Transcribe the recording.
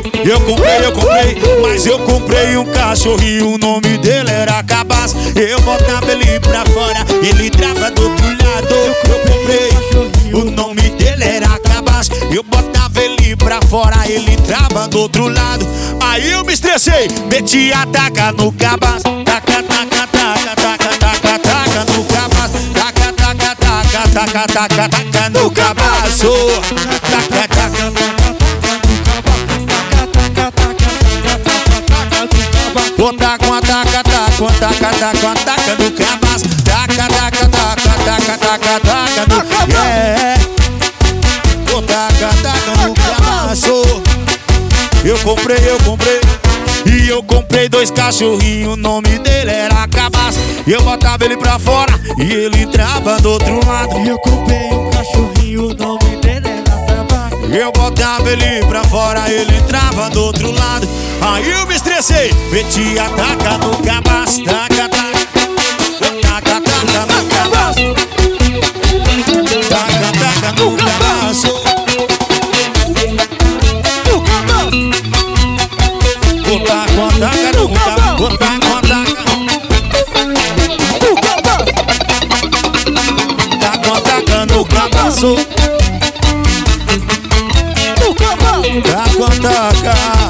Eu comprei, mas eu comprei um cachorrinho, o nome dele era Cabaço. Eu botava ele pra fora, ele trava do outro lado. Eu comprei, o nome dele era Cabaço. Eu botava ele pra fora, ele trava do outro lado. Aí eu me estressei, meti a taca no Cabaço. Taca, taca, taca, taca, taca, taca no Cabaço. Taca, taca, taca, taca, taca, taca no Cabaço. Taca, taca. Conta com a taca, taca, com a taca, taca, com a taca no Cabaço. Taca, taca, taca, taca, taca, taca no Cabaço. Taca, taca no Cabaço. Eu comprei. E eu comprei 2 cachorrinhos, o nome dele era Cabaço. Eu botava ele pra fora e ele entrava do outro lado. Eu comprei um cachorrinho, o nome dele era Cabaço. Eu botava ele pra fora, ele entrava do outro lado. Aí eu me estressei, meti a taca no Cabaço. Taca, taca, taca, taca no Cabaço. Taca, taca no Cabaço. Botar com a taca no Cabaço. Botar com a taca. Tá com a taca no Cabaço. Tá com a taca.